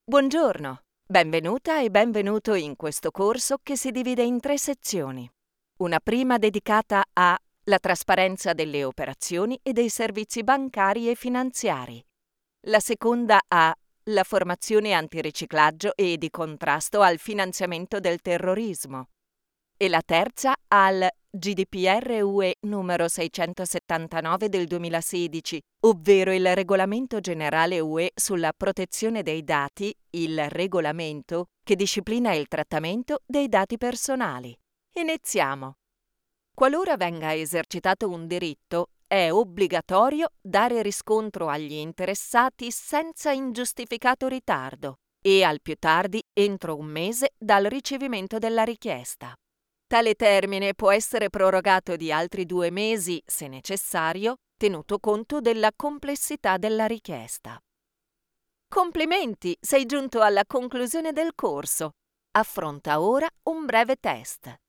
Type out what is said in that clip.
Buongiorno, benvenuta e benvenuto in questo corso che si divide in 3 sezioni. Una prima dedicata a la trasparenza delle operazioni e dei servizi bancari e finanziari. La seconda a la formazione antiriciclaggio e di contrasto al finanziamento del terrorismo. E la terza al GDPR UE numero 679 del 2016, ovvero il Regolamento Generale UE sulla protezione dei dati, il regolamento che disciplina il trattamento dei dati personali. Iniziamo. Qualora venga esercitato un diritto, è obbligatorio dare riscontro agli interessati senza ingiustificato ritardo e al più tardi entro un mese dal ricevimento della richiesta. Tale termine può essere prorogato di altri 2 mesi, se necessario, tenuto conto della complessità della richiesta. Complimenti, sei giunto alla conclusione del corso. Affronta ora un breve test.